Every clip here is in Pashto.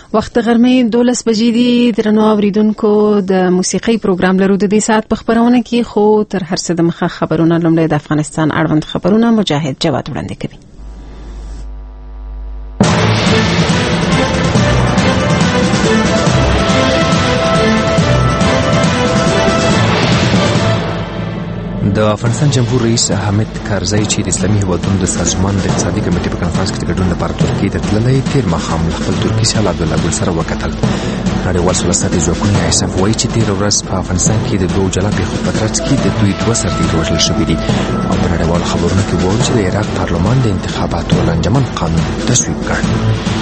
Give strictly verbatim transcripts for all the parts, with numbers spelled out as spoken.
وخت غرمې دولس بجې دي. درنو اوریدونکو د موسیقي پروګرام لرو د دې ساعت په خبرونه کې، خو تر هر څه د مخه خبرونه لومړی د افغانستان اړوند خبرونه مجاهد جواد وړاندې کوي. د افغانستان جمهور رئیس حامد کرزی چې د اسلامي هیوادونو د سازمان د اقتصادي کمیټې په کنفرانس کې د ګډون لپاره ترکیې ته تللی، تیر ماښام له خپل ترکي سیال عبدالله ګل سره وکتل. نړیوال ثلثاتي ځواکونه ایساف وایي چې تېره ورځ په افغانستان کې د دوو جلا پیښو په ترڅ کې د دوی دوه سرتیري وژل شوي دي. او په نړیوالو خبرونو کې وایي چې د عراق پارلمان د انتخاباتو لنجمن قانون تصویب کړ.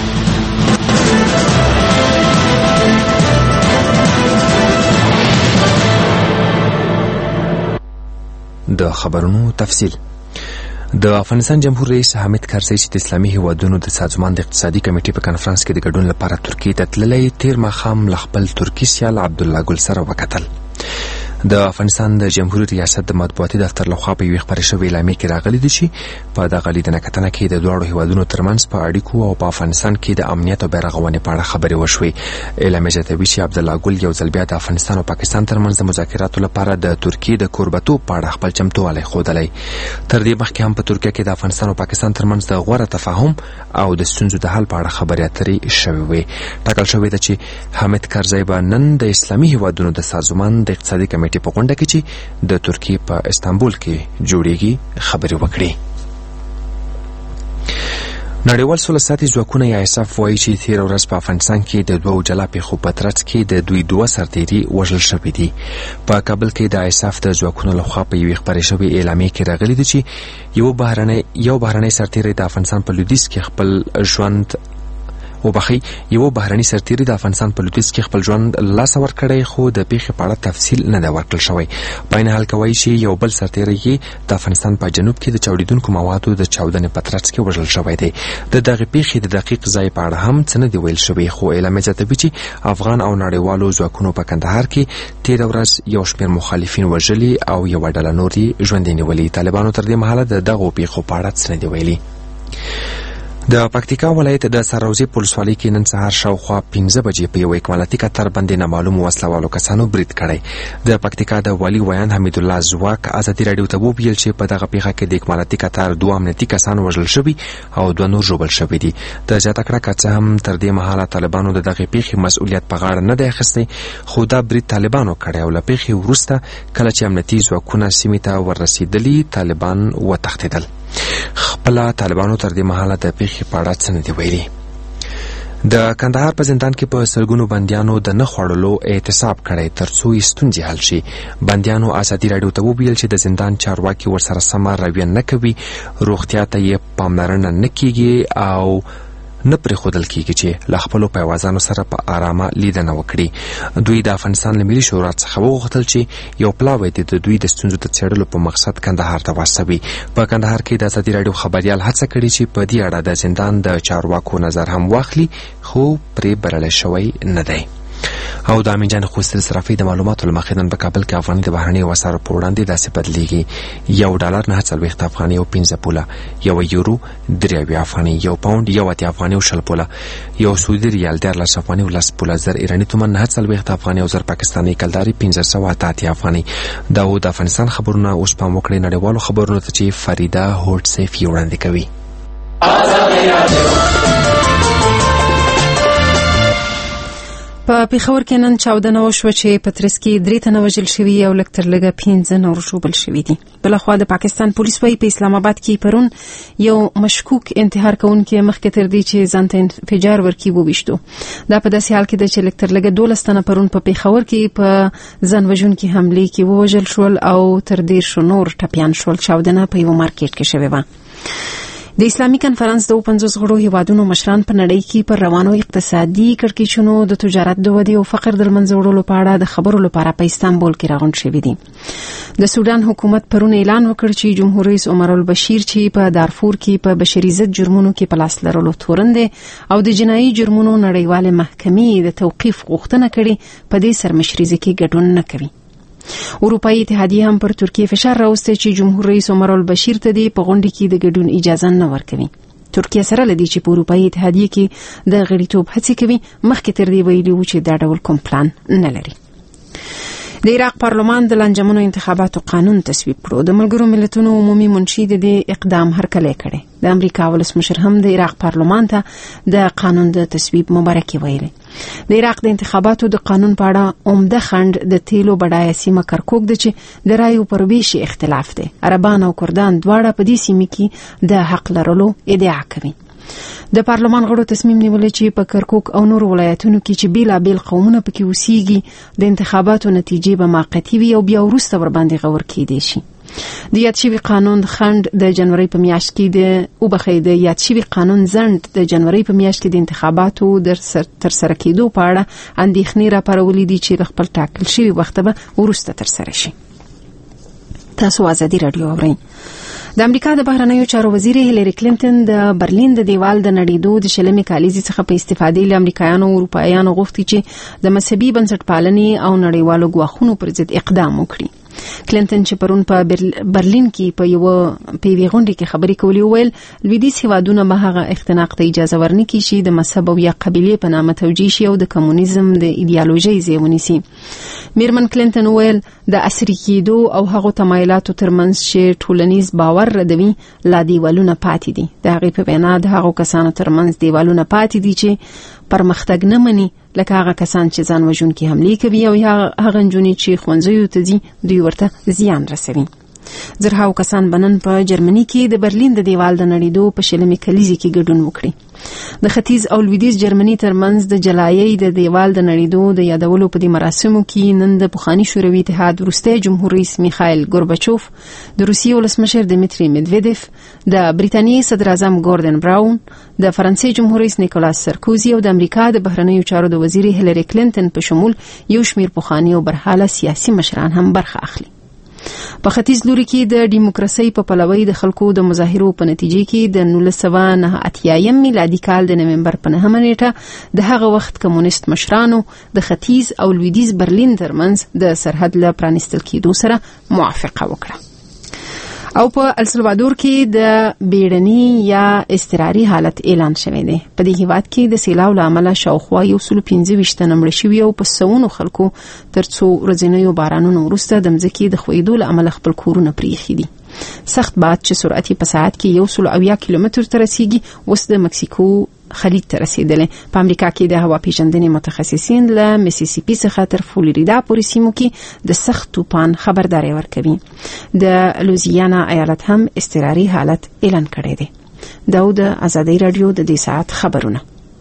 د خبرونو تفصیل. د افغانستان جمهور رئیس حامد کرزی چې د اسلامي هیوادونو د سازمان د اقتصادي کمیټې په کنفرانس کې د ګډون لپاره ترکیې ته تللی، تیر ماښام له خپل ترکي سیال عبدالله ګل سره وکتل. د افغانستان د جمهوریت ریاست د مطبوعاتي دفتر لخوا په یوې خپرې شوې اعلامیې کې راغلي دي چې په دغه لیدنه کتنه کې د دواړو هیوادونو ترمنځ په اړیکو او په افغانستان کې د امنیت او بیارغونې په اړه خبرې وشوې. اعلامیه زیاتوي چې عبدالله ګل یو ځل بیا د افغانستان او پاکستان ترمنځ د مذاکراتو لپاره د ترکیې د کوربتوب په اړه خپل چمتووالی ښودلی. تر دې مخکې هم په ترکیه کې د افغانستان او پاکستان ترمنځ د غوره تفاهم او د ستونزو د حل په اړه خبرې اترې شوې وې. ټاکل شوې ده چې حامد کرزی به نن د اسلامي هیوادونو د سازمان د اقتصادي کمیټې په غونډه کې چې د ترکیې په استانبول کې جوړیږي خبرې وکړي. نړیوال ثلثاتي ځواکونه یا ایساف وایي چې تېره ورځ په افغانستان کې د دوو جلا پیښو په ترڅ کې د دوی دوه سرتیري وژل شوي دي. په کابل کې د ایساف د ځواکونو لخوا په یوې خپرې شوې اعلامیې کې راغلي دي چې یو بهرنی یو بهرنی سرتیری د افغانستان په لویدیځ کې خپل ژوند وبخي یو بهرني سرتیری د افغانستان په لویدیځ کې خپل ژوند لاس ورکړی، خو د پیښې په اړه تفصیل نه دی ورکړل شوی. په عین حال کې وایي چې یو بل سرتیری یې د افغانستان په جنوب کې د چاودېدونکو موادو د چاودنې په ترڅ کې وژل شوی دی. د دغې پیښې د دقیق ځای په اړه هم څه نه دي ویل شوي، خو اعلامیه زیاتوي چې افغان او نړیوالو ځواکونو په کندهار کې تېره ورځ یو شمېر مخالفین وژلي او یوه ډله نور یې ژوندي نیولي. طالبانو تر دې مهاله د دغو پیښو په اړه څه نه دي ویلي. د پکتیکا ولایت د سروزې په ولسوالۍ کې نن سهار شاوخوا پنځه بجې په یو اکمالاتي کتر باندې نامعلومو وسلوالو کسانو برید کړی. د پکتیکا د والي ویان حمید الله ځواک ازادي راډیو ته وویل چې په دغه پیښه کې د اکمالاتي کتر دوه امنیتي کسان وژل شوي او دوه نور ژوبل شوي دي. د زیاته کړه که څه هم تر دې مهاله طالبانو د دغې پیښې مسؤلیت په غاړه نه دی اخیستی، خو دا برید طالبانو کړی او له پیښې وروسته کله چې امنیتي ځواکونه سیمې ته وررسېدلي طالبان وتښتېدل. خپله طالبانو تر دې مهاله د پیښې په اړه څه نه دي ویلي. د کندهار په زندان کې په سلګونو بندیانو د نه خوړلو اعتصاب کړی تر څو یې ستونزې حل شي. بندیانو ازادي راډیو ته وویل چې د زندان چارواکي ورسره سمه رویه نه کوي، روغتیا ته یې پاملرنه نه کیږي او نه پرېښودل کیږي چې له خپلو پیوازانو سره په آرامه لیدنه وکړي. دوی د افغانستان له ملي شورا څخه وغوښتل چې یو پلاوی د دوی د ستونزو د څېړلو په مقصد کندهار ته واستوي. په کندهار کې د ازادي راډیو خبریال هڅه کړې چې په دې اړه د زندان د چارواکو نظر هم واخلي، خو پرې بللی شوی نه دی. او د امین جان خوستل صرافي د معلوماتو له مخې نن په کابل کې افغاني د بهرنیو اسعارو په وړاندې داسې بدلیږي: یو ډالر نهه څلوېښت افغانۍ او پنځه پوله، یو یورو درې اویا افغانۍ، یو پاونډ یو اتیا افغانۍ او شل پوله، یو سعودي ریال دیارلس افغانۍ او لس پوله، زر ایراني تومن نهه څلوېښت افغانۍ او زر پاکستاني کلداري پنځه سوه اته اتیا افغانۍ. دا و د افغانستان خبرونه. اوس پام وکړئ نړیوالو خبرونو ته چې فریده هوډ سیف یې وړاندې کوي. په پېښور کې نن چاودنه وشوه چې په ترڅ کې درې تنه وژل شوي او لږ تر لږه پنځه نور ژوبل شوي دي. بلخوا د پاکستان پولیس وایي په اسلام آباد کې پرون یو مشکوک انتحار کوونکی مخکې تر دې چې ځان ته انفجار ورکړي وویشتو. دا په داسې حال کې ده چې لږ تر لږه دولس تنه پرون په پېښور کې په ځان وژونکي حملې کې ووژل شول او تر دېرشو نور ټپیان شول. چاودنه په یوه مارکیټ کې شوې وه. د اسلامي کنفرانس د اوو پنځوس غړو هیوادونو مشران په نړۍ کې پر روانو اقتصادي کړکېچونو د تجارت د ودې او فقر د له منځه وړلو په اړه د خبرو لپاره په استانبول کې راغونډ شوي دي. د سودان حکومت پرون اعلان وکړ چې جمهور رئیس عمر البشیر چې په دارفور کې په بشري ضد جرمونو کې په لاس لرلو تورن دی او د جنایي جرمونو نړیوالې محکمې د توقیف غوښتنه کړې، په دې سرمشریزه کې ګډون نه کوي. اروپایي اتحادیه هم پر ترکیه فشار راوستی چې جمهور رئیس عمر البشیر ته دی په غونډه کې د ګډون اجازه نه ورکوي. ترکیه سره لدی چې په اروپאי اتحادیه کې د غړیتوب هڅې کوي مخکې تر دې ویلي و چې دا ډول کوم پلان نه لري. د عراق پارلمان د لنجمنو انتخاباتو قانون تصویب کړو. د ملګرو ملتونو عمومي منشي د دې اقدام هرکلی کړي. د امریکا ولسمشر هم د عراق پارلمان ته د قانون د تصویب مبارکي ویلي. د عراق د انتخاباتو د قانون په اړه عمده خند د تیلو بډایه سیمه کرکوک د چې د رایو پر ویش اختلاف دی. عربان او کردان دواړه په دې سیمه کې د حق لرلو ادعا کوي. د پارلمان غړو تصمیم نیولې چې په کرکوک او نور ولایتونو کې چې بیلا بیل قومونه پکې اوسېږي د انتخاباتو نتیجې به موقتی وي او بیا وروسته ور باندې غور کېدی شي. د یاد شوی قانون خند د جنوري په میاشت کې د او بخې د یاد شوی قانون زند د جنوري په میاشت کې د انتخاباتو در سر تر سره کېدو په اړه اندېښنې راپارولې دي چې خپل ټاکل شوی وخت به ورسته تر سره شي. تاسو ازادي رادیو اورئ. د امریکا د بهرنیو چارو وزیر هیلری کلینټن د برلین د دیوال د نړیدو د شلمې کالیزې څخه په استفادې له امریکایانو او اروپایانو غوښتي چې د مذهبي بنسټپالنې او نړیوالو ګواښونو پر ضد اقدام وکړي. کلینټن چې پرون په برلین کې په یو پیوي غونډه کې خبرې کولې ویل لویدیځ هیوادونه به هغه اختناق ته اجازه ورنکړي چې د مذهب او یا قبيله په نامه توجیه شي او د کمونیزم د ایدئولوژي ځای ونیسي. میرمن کلینټن ویل د عصري کېدو او هغو تمایلاتو ترمنځ چې ټولنیز باور ردوي لا دیوالونه پاتې دي. د هغې په وینا د هغو کسانو ترمنځ دیوالونه پاتې دي چې پرمختګ نه مني لکه هغه کسان چې ځان وژونکي حملې کوي او هغه نجونې چې ښوونځیو ته ځي دوی ورته زیان رسوي. زرهاو کسان بنن په جرمني کې د برلین د دیوال د نړیدو په شلمې کلیزې کې ګډون وکړي. د ختیځ او لویدیځ جرمني ترمنځ د جلایي د دیوال د نړیدو د یادولو په دې مراسمو کې نن د پخواني شوروي اتحاد وروستی جمهور رئیس میخایل ګورباچوف، د روسیې ولسمشر دمیتری میدویدف، د بریتانیې صدر اعظم ګوردن براون، د فرانسې جمهور رئیس نیکولاس سرکوزي او د امریکا د بهرنیو چارو د وزیر هیلری کلینټن په شمول یو شمیر پخواني او برحاله سیاسي مشران هم برخه اخلي. په ختیځ لوري کې د دیموکراسي په پلوي د خلکو د مظاهرو په نتیجه کې د نولس سوه نهه اتیا میلادي کال د نومبر په نهمه نیټه د هغه وخت کمونیست مشرانو د ختیځ او لویدیځ برلین ترمنځ د سرحد له پرانیستل کېدو سره موافقه وکړه. او په السلوادور کې د بیړني یا اضطراري حالت اعلان شوی دی. په دې هیواد کې د سیلاب له امله شاوخوا یو سل پنځه ویشت تنه مړه شوي او په سوونو خلکو تر څو ورځنیو بارانونو وروسته د مځکې د ښویېدو له امله خپل کورونه پرېښي دي. سخت باد چې سرعت په ساعت کې یو سل اویا کیلومتر ته رسیږي اوس د مکسیکو خلیج ته رسیدلی. په امریکا کې د هوا پیژندنې متخصصین له میسیسیپي څخه تر فلوریدا پورې سیمو کې د سخت طوفان خبرداري ورکوي. د لوزیانا ایالت هم اضطراري حالت اعلان کړی دی. دا د ازادي رادیو د دې ساعت خبرونه.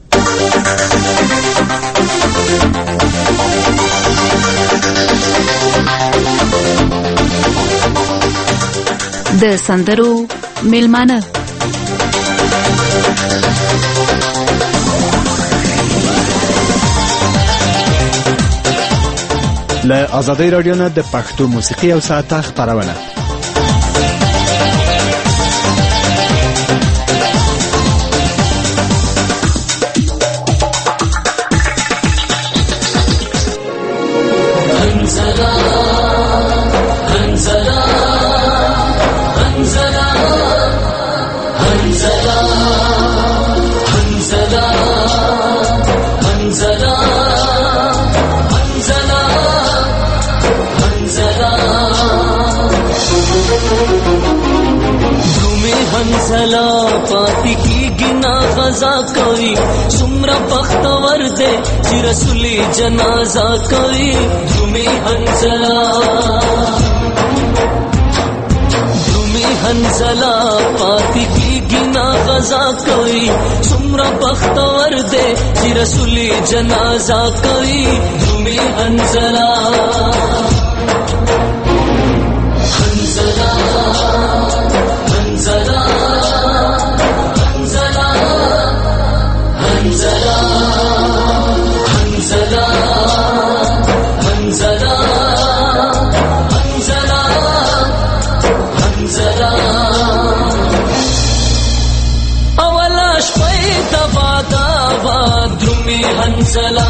د سندرو میلمانه له ازادي رادیو نه د پښتو موسیقي او ساعت خبرونه. हंसला पाती की गिना गजा कोई सुमरा बख्तवर दे चिरसुली जनाजा कोई धूमी हंसला धूमी हंसला पाती की गिना गजा कोई सुमरा बख्तवर दे चिरसुली जनाजा कोई धूमी हंसला हंसला हंसला हंसला हंसला हंसला हंसला हंसला हंसला अवलाश पैदा बादा बाद्रुमी हंसला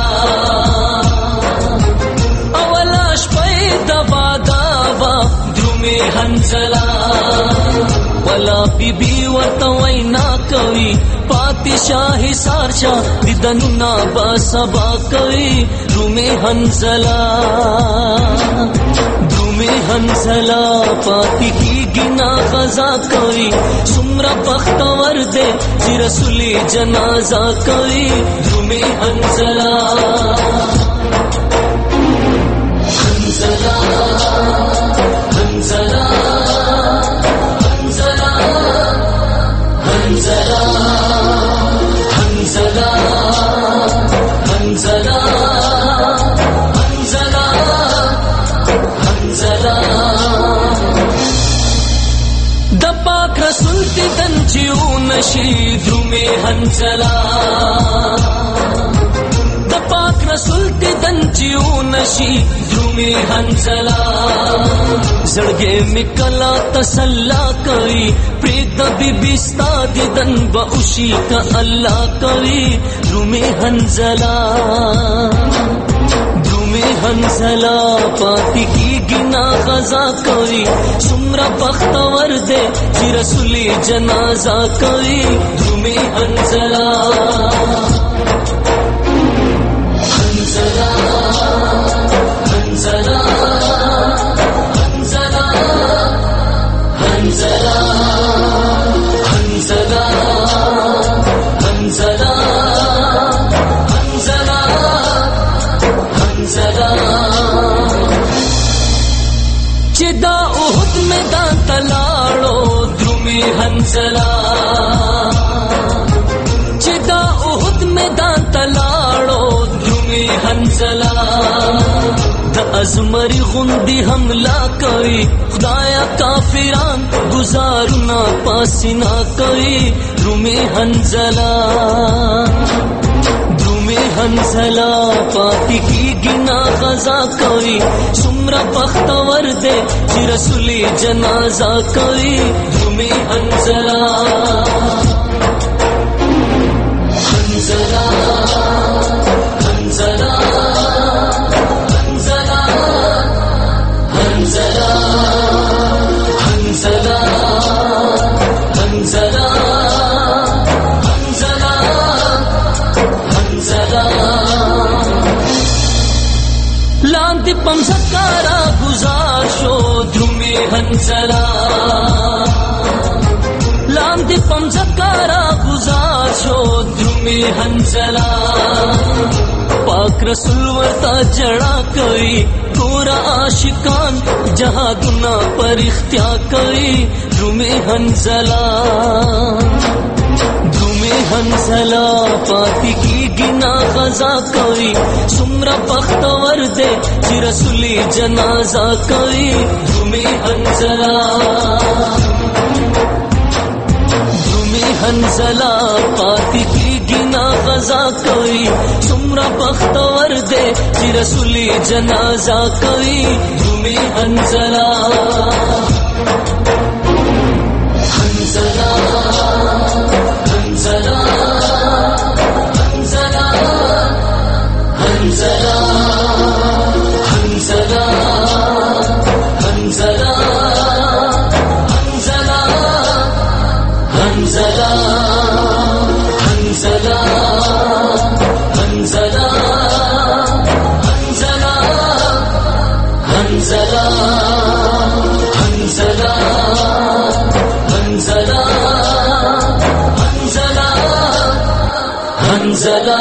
अवलाश पैदा बादा बाद्रुमी हंसला والا بی بی ورته وینا کوي پاتې شاه سارشا دیدنونه با سبا کوي رومي حنزلا رومي حنزلا پاتې کیږي نا غزا کوي سمرا بختور دے چې رسول جنازه کوي رومي حنزلا حنزلا حنزلا حنزلا حنزلا حنزلا حنزلا حنزلا حنزلا د پاک رسول دیدن چیو نشي درومي حنزلا د پاک رسول دیدن چیو نشي درومي حنزلا زړګې میکلا تسلا کوي پرېږد بی بی ستا دیدن به اوشي که الله کوي درومي حنزلا درومي حنزلا پاتې کیږي نا غزا کوي څومره بختور دی چې رسول جنازه کوي درومي حنزلا حنزلا حنزلا حنزلا حنزلا حنزلا حنزلا حنزلا حنزلا چې دا احد میدان ته لاړو درومي حنزلا چې دا احد میدان ته لاړو درومي حنزلا د ازمری غوندي حمله کوي خدایا کافران گزارنا پاسینا کوي درومي حنزلا درومي حنزلا پاتې کیږي نا غزا کوي څومره بختور دی چې رسول جنازه کوي درومي حنزلا حنزلا حنزلا حنزلا حنزلا حنزلا حنزلا حنزلا حنزلا لاندې پمزکارا گزار شو درومي حنزلا لاندې پمزکارا گزار شو درومي حنزلا پاک رسول ورتا جڑا کوي ګورا عاشقان جهادونه پر اختیار کوي درومي حنزلا درومي حنزلا پاتې کیږي نا غزا کوي څومره بختور دی چې رسول جنازه کوي درومي حنزلا درومي حنزلا پاتې کیږي نا غزا کوي څومره بختور دی چې رسول جنازه کوي درومي حنزلا حنزلا حنزلا حنزلا حنزلا حنزلا حنزلا حنزلا حنزلا حنزلا حنزلا حنزلا حنزلا حنزلا حنزلا حنزلا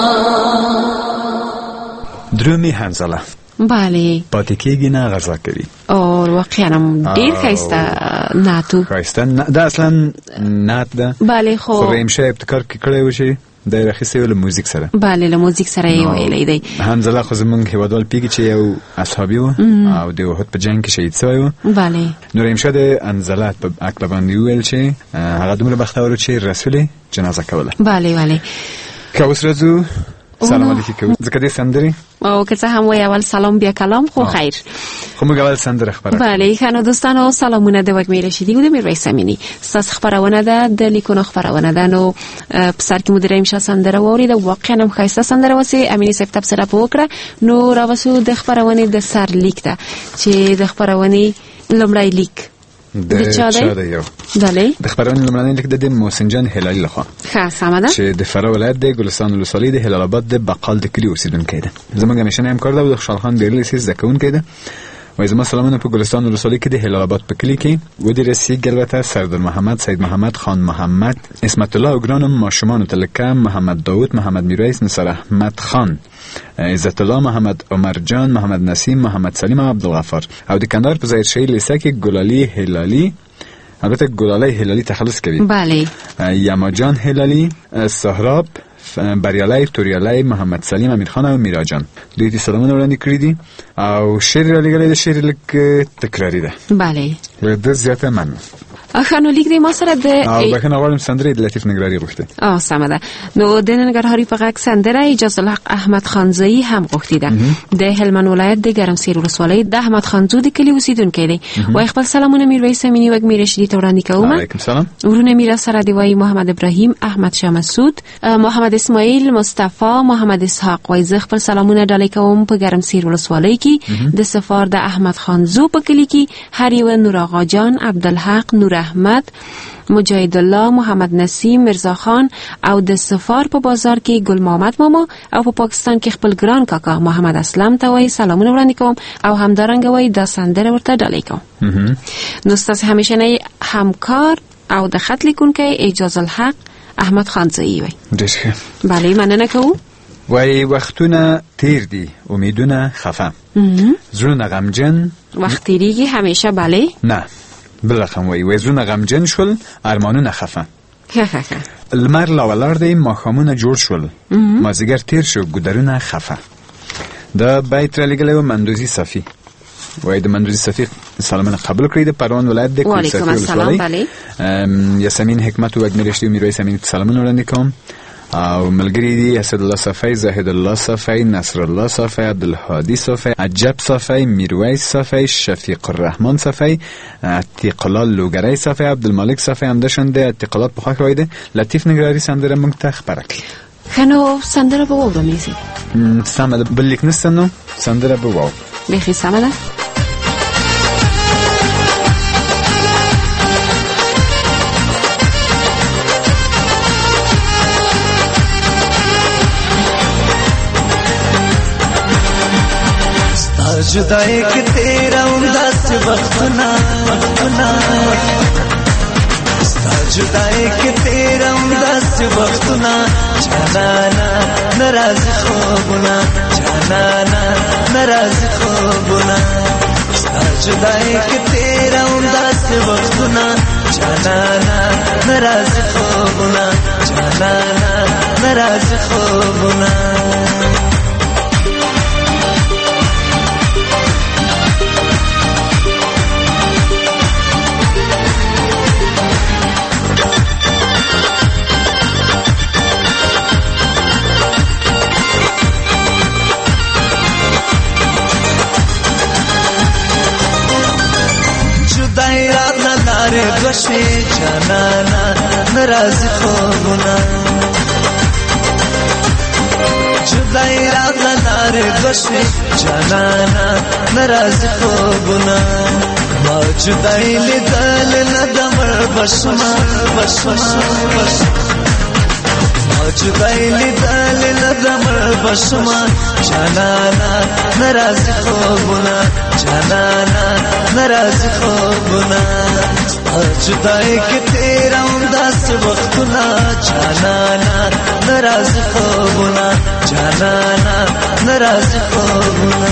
درومي حنزلا بله پاتې کېږي نه غزا کوي او واقعا ډیر ښایسته ناتو ښایسته دا اصلا نات ده بله خو خو ریمشه ابتکار کې کړی و چې د راخیستې له موزیک سره بله له موزیک سره یې ویلی دی حنزلا خو زمونږ هیوادوال پیږي چې یو اصحابي و او د احد په جنګ کې شهید شوی و بله نو ریمشه د حنزلا په عقله باندې وویل چې هغه دومره بختور و چې رسول جنازه کوله بله بله که اوس راځو سلام علیکم کوي ځکه دې سندري او که څه هم وای اول سلام بیا کلام خو خیر خو موږ اول سندره خبره بله خانو دوستانو سلامونه د وګ مې رشیدي د میرویس امینی ستاسو خبرونه ده د لیکونو خبرونه ده نو په سر کې مدیر امشا سندره ووري د واقعا هم خاصه سندره وسی امینی صاحب تفسیر وکړه نو راوسو د خبرونه د سر لیک ده چې د خبرونه لمړی لیک د چا دی یو بله د خبرونې لومړنی لیک د محسن جان هلالي لخوا ښه سمه ده چې د فراه ولایت د ګلستان ولسوالۍ د هلال آباد د بقال د کلي اوسیدونکی ده. زموږ همیشنی همکار ده او د خوشحال خان ډېرلي سیز زده کوونکی ده. وایي زما سلامونه په ګلستان ولسوالۍ کې د هلال آباد په کلي کې ودې رسیږي. البته سردار محمد، سید محمد، خان محمد، اسمت الله او ګرانو ماشومانو ته لکه محمد داود، محمد میرویس، نصر احمد خان، عزت الله، محمد عمر جان، محمد نسیم، محمد سلیم او عبدالغفار او د کندهار په ظاهرشاهي لیسه کې ګلالي هلالي، البته ګلالي هلالي تخلص کوي، بله، یما جان هلالي، سهراب، بریالی، توریالی، محمد سلیم، امیر خان او میرا جان دوی دې سلامونه وړاندې کړي دي او شعر را لګلې د شعر لږ تکراری ده. بله د زیاته من اخانو لیک دی ما سره د او بخنه غواړم سندره د لطیف نگرانی غوښته. اه سمه ده. نو د ننګرهاري په غږ سندره اجازه الحق احمد خانزئی هم غوښتي ده. د هلمند ولایت د ګرمسیر ولسوالۍ د احمد خانزو د کلی اوسیدونکی دی. وای خپل سلامونه میرویس امینی وګ میرشدي ته وړاندې کوم. علیکم سلام. ورونه میرا سره دی وای محمد ابراهیم، احمد شاه مسعود، محمد اسماعیل، مصطفی، محمد اسحاق. وای زه خپل سلامونه ډالۍ کوم په ګرمسیر ولسوالۍ کې د سفار د احمد خانزو په کلی کې هر یو نور آقا جان، عبدالحق، نور احمد، مجاهد الله، محمد نسیم، مرزا خان او د سفار په بازار کې ګل محمد ماما او په پا پاکستان کې خپل ګران کاکا محمد اسلم ته وای سلامونه وړاندې کوم او همدارنګه وای د سندره ورته ډالۍ کوم. نو ستاسو همیشنی همکار او د خط لیکونکی اجازه الحق احمد خانزئی وای. ډېر بله مننه کوم. وای وختونه تیر دي، امیدونه خفه، زړونه غمجن، وخت تیریږي همیشه. بله نه بل رقم وای وای زړونه غمجن شول، ارمانونه خفه. لمر لا ولاړ دی، ماښامونه جوړ شول، مازیګر تیر شو، ګودرونه خفه. دا بیت را لګلی و مندوزي صفي. وای د مندوزي صفي سلامونه قبول کړئ د پروان ولایت د کلي صفي ولسوالۍ. یاسمین حکمت و اګنرشتي میرویس امین سلامونه وړاندې کوم او ملګری دي اسد الله صفی، زاهد الله صفی، نصر الله صفی، عبدالهادی صفی، عجب صفی، میرویس صفی، شفیق الرحمن صفی، عتیق الله لوګری صفی، عبدالمالک صفی. همداشان د عتیقلات په خوښ وای ده لطیف نگرانی سندره موږ ته خبره کړي. خنو سندره به وورم میسي سمه ده. بل لیک نشته نو سندره به وو بخي سمه ده. जुदाई के तेरा उदास वक्तना वक्तना जुदाई के तेरा उदास वक्तना जाना नाराज خوبنا जाना नाराज خوبنا जुदाई के तेरा उदास वक्तना जाना नाराज خوبنا जाना नाराज خوبنا گوشه جانانا ناراض خوبنا جدای رات لار گوشه جانانا ناراض خوبنا ما جدای لیدل ندمر بشما بشما ما جدای لیدل ندمر بشما جانانا ناراض خوبنا جانانا ناراض خوبنا जुदाई के तेरा उदास वक्तना जाना नाराज خوبنا जाना नाराज خوبنا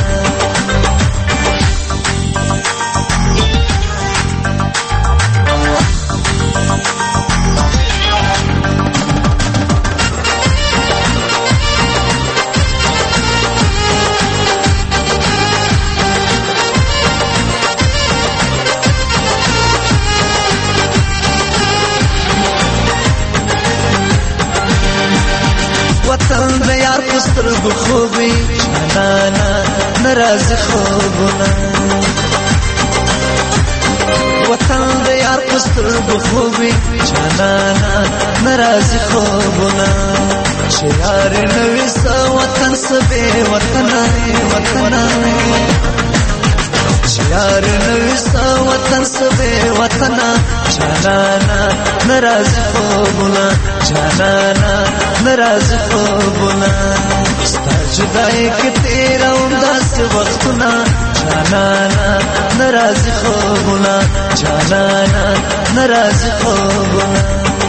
سترګو خوبي جانانا ناراض خوبنا وطن د یار سترګو خوبي جانانا ناراض خوبنا چې یار نوې سو وطن سبه وطن وطن چې یار نوې سو وطن سبه وطنا جانانا ناراضي خوبونه جانانا ناراضي خوبونه ستا جدای کې تیروم داسې وختونه جانانا ناراضي خوبونه جانانا ناراضي خوبونه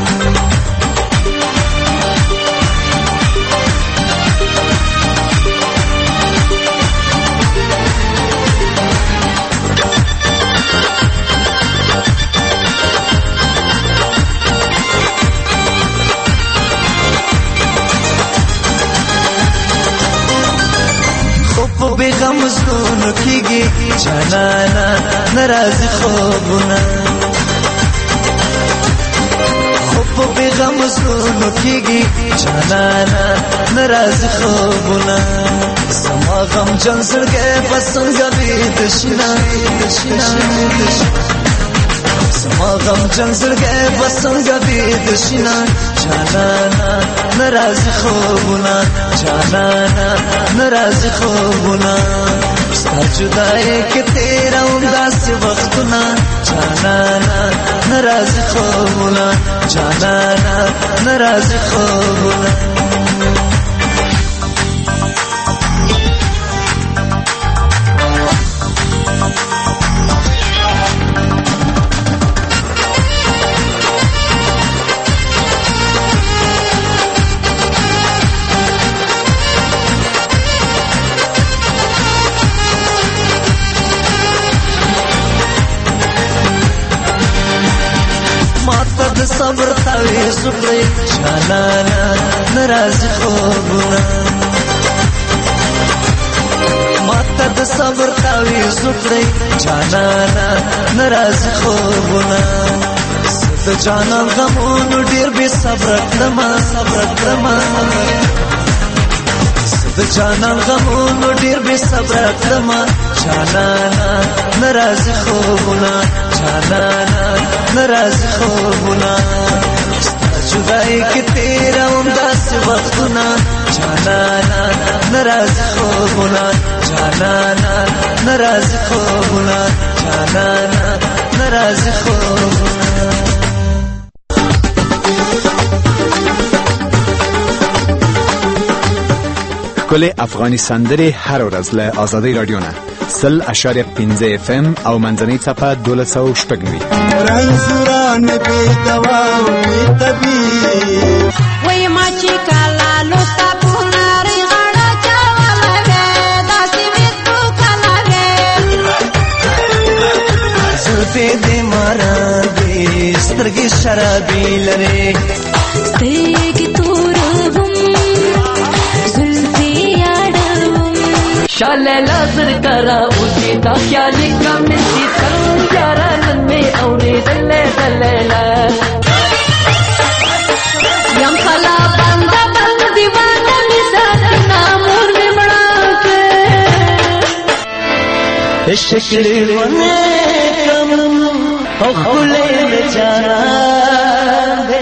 بیغم زنونو کیگی جانانا ناراضی خوبونه خوب بیغم زنونو کیگی جانانا ناراضی خوبونه زما غم جن زړګی پسنګ بیدشینا زما غم جن زړګی پسنګ بیدشینا جانانا ناراضی خوبونه جانانا ناراضی خوبونه ستا جدای کې تیروم داسې وختونه جانانا ناراضی خوبونه جانانا ناراضی خوبونه صبر تاوی زبری جانانا ناراضی خوبونه ماتا د صبر تاوی زبری جانانا ناراضی خوبونه د جانان غمونو ډیر بې صبر کړمه صبر کړمه د جانان غمونو ډیر بې صبر کړمه جانانا ناراضی خوبونه جانانا ناراضی خوبونه ستا جدای کې تیروم داسې وختونه جانانا ناراضی خوبونه جانانا ناراضی خوبونه جانانا ناراضی خوبونه کل افغانی سندرې هر ورځ له آزادۍ رادیو نه سل اشاریه پنځه اف ام او منځنۍ څپه دولس سوه شپږ نوي رنځوران بې دوا او بې طبیب وایي ما چې کله لوستا پونارې غاړه چاوله وې داسې ویتو کله وې زلفې دې ماران دې سترګې شرابې لرې سترګې توره शाले लाजर करा उसी ता क्या लिखा मिलती संजारा नन में औरे दले दले ला यम खला बंदा बंद दीवाना मिसात नामूर में बड़ा के शक्ल वने कम ओ खुले में जाना दे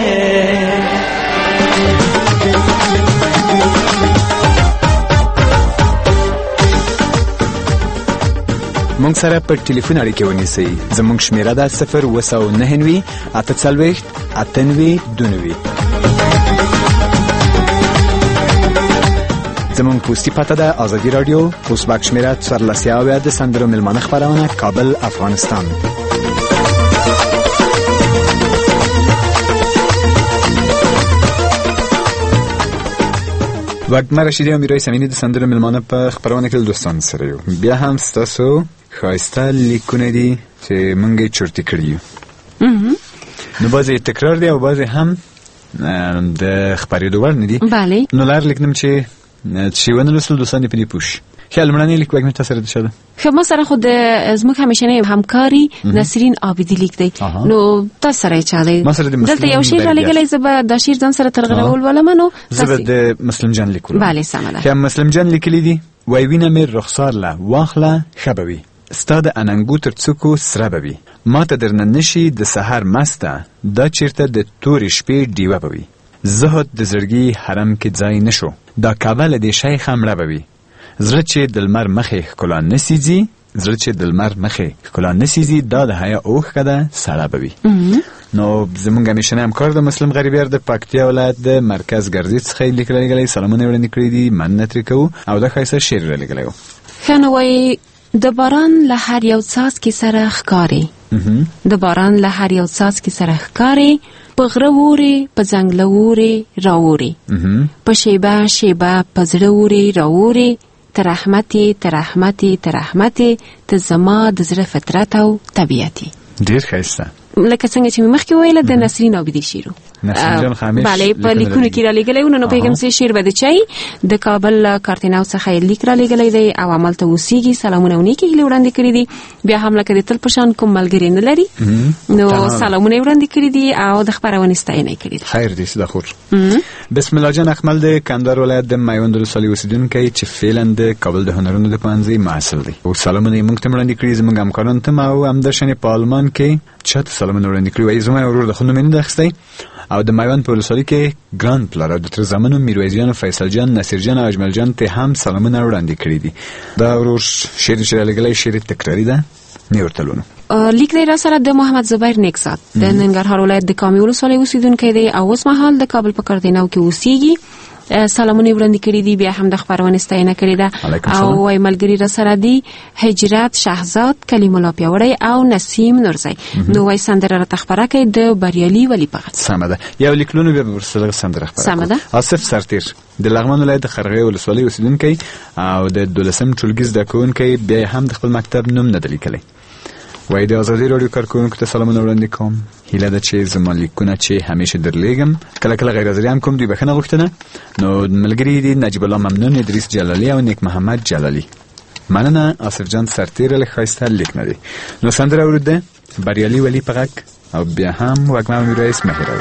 مونږ سره په ټلیفون اړیکه ونیسئ. زموږ شمیره ده صفر اوه سوه نهه نوي اته څلوېښت اته نوي دوه نوي. زموږ پوسټي پته ده آزادي رادیو، پوسټ باکس شمیره څوارلس اویا د سندرو میلمانه خپرونه، کابل، افغانستان. وګمه رشیدی او میرویس امینی د سندرو میلمانه په خپرونه کې دوستان سره یو. بیا هم ستاسو ښایسته لیکونه دي چې موږ یې چورتي کړي یو. نو بعضې تکرار دی او بعضې هم د خپرېدو وړ نه دي. بله. نو لار لیکنم چې چې ونه لوستل دوستان دې په دې پوه شي. ښه لومړنی لیک وګمې تا سره د چا ده؟ ښه ما سره خو د زموږ همیشنی همکاري نسرین عابدي لیک دی. نو تاسو سره چا دی؟ ما سره د دلته یو شعر رالیږلی، زه به دا شعر ځان سره ترغړول ولم. نو زه به د مسلم جان لیک ولم. بله سمه ده. ښه مسلم جان لیکلی دي وایي وینه مې رخسار له واخله ښه به وي، ستا د اننګو تر څوکو سره به وي، ما ته درنه نشي د سحر مسته، دا چیرته د تورې شپې ډیوه به وي، زهد د زړګي حرم کې ځای نشو، دا کعبه له دې شیخه مړه به وي، زړه چې د لمر مخې ښکلا نه سیځي، زړه چې د لمر مخې ښکلا نه سیزي دا د حیا اوښکه ده سړه به وي. نو زمونږ همیشنی همکار د مسلم غریبیار د پکتیا ولایت د مرکز ګرځید څخه لیک رالیږلی، سلامونه یې وړاندې کړي دي، مننه ترې کوو او دا ښایسته شعر یې رالیږلی و. ښه نو وایي د باران له هر یو څاڅکي سره ښکاري، د باران له هر یو څاڅکي سره ښکاري، په غره وورې په ځنګله وورې راوورې، په شیبه شیبه په زړه وورې راوورې، ته رحمت یې ته رحمت یې ته رحمت یې، ته زما د زړه فطرت او طبیعت یې. ډېر ښایسته. لکه څنګه چې مې مخکې ویله د نسرین عابدي شعر نسرین جان خامش بله په لیکونو کې را لیږلی و. نو پوهېږم چې شعر به د چای د کابل کارتیناو څخه یې لیک را لیږلی دی او همالته اوسېږي. سلامونه او نیکې هیلې وړاندې کړي دي. بیا هم لکه د تل په شان کوم ملګري نه لري نو سلامونه یې وړاندې کړي دي او د خپرونې ستاینه یې کړې ده. خیر دی سدخور. بسم الله جان اکمل د کندهار ولایت د میوند ولسوالۍ اوسېدونکی چې فعلا د کابل د هنرونو د پوهنځي محصل دی او سلامونه یې موږ ته وړاندې کړي زموږ همکارانو ته او همداشانې په آلمان کې چاته سلامونه وړاندې کړي. وایي زما ورور د خو نوم یې نه ده اخیستی او د میوند په ولسوالۍ کې ګران پلار او د تر زامنو میرویس جان، فیصل جان، نصیر جان او اجمل جان ته هم سلامونه وړاندې کړي دي. دا ورور شعر چې رالیږلی شعر تکراري ده، نه ورته لولو. لیک دی را سره د محمد زبیر نیکزاد د ننګرهار ولایت د کامې ولسوالۍ اوسېدونکی دی او اوس مهال د کابل په کارتیناو کې اوسېږي. سلامونه وړاندې کړي دي، بیا هم د خپرونې ستاینه کړې ده او وايي ملګري را سره دي هجرت شهزاد، کلیم الله پیاوړی او نسیم نورزی. نو وايي سندره راته خپره کړئ د بریالي ولی په غږ. سمه ده. یو لیکلونه بیا به ورسره سندره خپره کړو. سمه ده. آصف سرتیر د لغمان ولایت د خرغې ولسوالۍ اوسېدونکی او د دولسم ټولګي زده کوونکی، بیا هم د خپل مکتب نوم نه ده لیکلی. وایي د ازادي راډیو کارکوونکو ته سلامونه وړاندې کوم. هیله ده چې زما لیکونه چې همیشه درلیږم کله کله غیر حاضري هم کوم، دوی بخښنه غوښتنه. نو ملګري دي نجیب الله ممنون، ادریس جلالی او نیک محمد جلالی. مننه. آصف جان سرتیر له ښایسته لیک نه دی. نو سندره اورېده بریالي ولی په غږ او بیا هم وږمه میرویس مهراوي.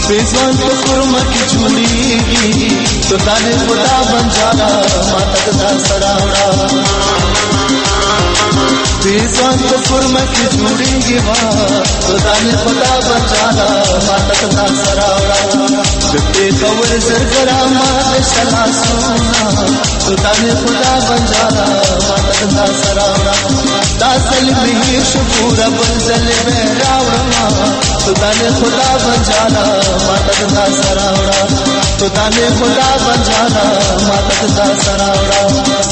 پیزوان په کورمه کې جوړیږي تو تانه خدا بنجانا ماته دا سراوړه پیزوان په کورمه کې جوړیږي وا تو تانه خدا بنجانا ماته دا سراوړه د دې خبر زرګرا ماته شلا سونا تو تانه خدا بنجانا ماته دا سراوړه دا سلمي شکر بنزل مې راوړم تو تانه خدا بنجانا ماته دا سراوړه تو تانه خدا بنجانا ماته دا سراوړه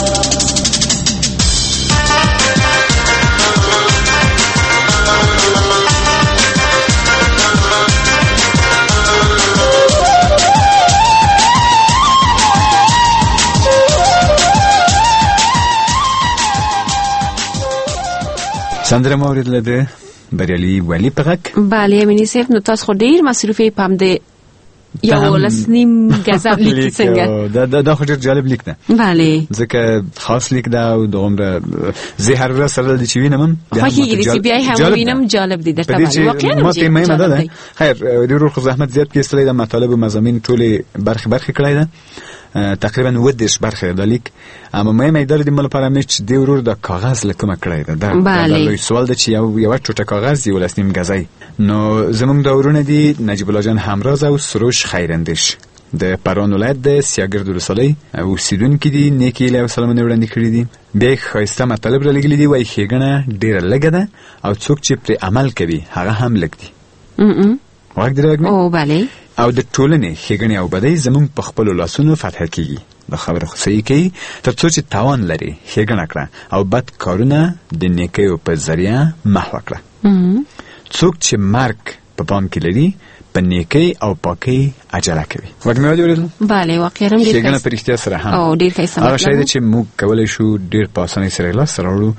سندره مورد لده بریالی ولی پغک. بله امینی صاحب نو تاسو خو ډیر مصروفه پام دی یو لسنیم غزاب لیک څنګه دا دا خو ډیر جالب لیک ده. بله ځکه خاص لیک ده او دومره زه هر ورځ سره د چوینم خو هیڅ چې بیا هم وینم جالب دي درته واقعا ما ته مې مده خیر د ورو خو زحمت زیات کیسلې د مطالب مضامین ټوله برخه برخه کړای ده تقریبا ودش برخه د لیک اما مې مې در د مل لپاره مې چې د ورور د کاغذ لکه کړای ده دا لوی سوال ده چې یو یو ټوټه کاغذ یو لسنیم غزای نو زمونږ د ورونه دي نجیب الله جان همراز او سروش خیرندش د پران ولایت د سیاګرد ولسوالۍ او سیدونکو دي نیکی له سلامونه وړاندې کړی دي به خاصه مطلب را لګلی دی وای خېګنه ډیره لګه ده او څوک چې پر عمل کوي هغه هم لګ دي ام واګ درګ او bale او د ټولنې خېګنه او بدای زمون په خپل لاسونو فتح کیږي د خبره خو صحیح کوي تر څو چې تاوان لري خېګنه کړه او بد کارونه د نیکیو په ذریعہ محو کړه څوک چې مرګ په پام کې لري په نیکی او پاکي عجله کوي وګورئ مې ویل bale واقعا ډیر خېګنه پرشتیا سره هم او ډیر ښه سم هغه شاید چې موږ کولای شو ډیر په اسانۍ سره لاس راوړو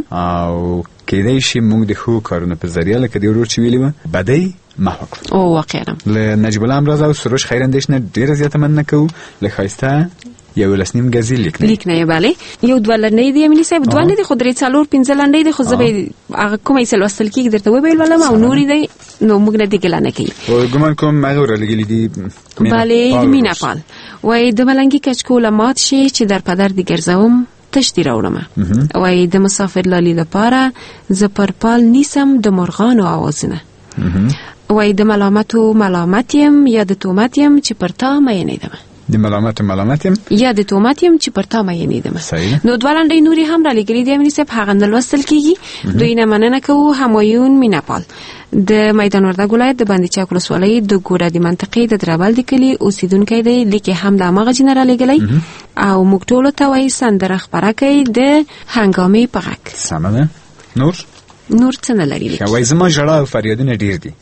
او کېدای شي موږ د خو کارونه په ذریعہ لکه د ورور چې ویلم بدای محو کړو او واقعا له نجیب الله امراض او سروش خیرندش نه ډیر زیاته مننه کوو له خاصه یو لسنیم غزل لیکنه لیکنه bale یو دولنې دی امینی صاحب دولنې دی خو درې څلور پنځه لنډې دی خو زبې هغه کومې سل وصل کیږي درته ویل ولم او نورې دی نو موږ نه دی ګلانه کوي او ګمان کوم مغور لګلی دی bale مینا پال وای د ملنګي کچکول مات شي چې در پدر دی ګرځوم تشتی راوړم وای د مسافر لالی لپاره ز پرپال نیسم د مرغانو اوازونه وای د ملامتو ملامتیم یا د تومتیم چې پرتا مې نه دم د ملامت ملامتیم یا د تومتیم چې پرتا مې نه دم نو دوالنډي نوري هم را لګري دی امني صاحب هغه نل وصل کیږي دوی نه مننه کوو همایون میناپال د میدان وردګ ولایت د باندې چاکل سوالۍ د ګوره د منطقې د دربل د کلی اوسیدونکو دی لیکي هم د مغه جنرال لګلې او موږ ټول ته وای سندره خبره کوي د هنګامي پغک سمه نور نور څه نه لري وای زما جړه او فریادونه ډیر دي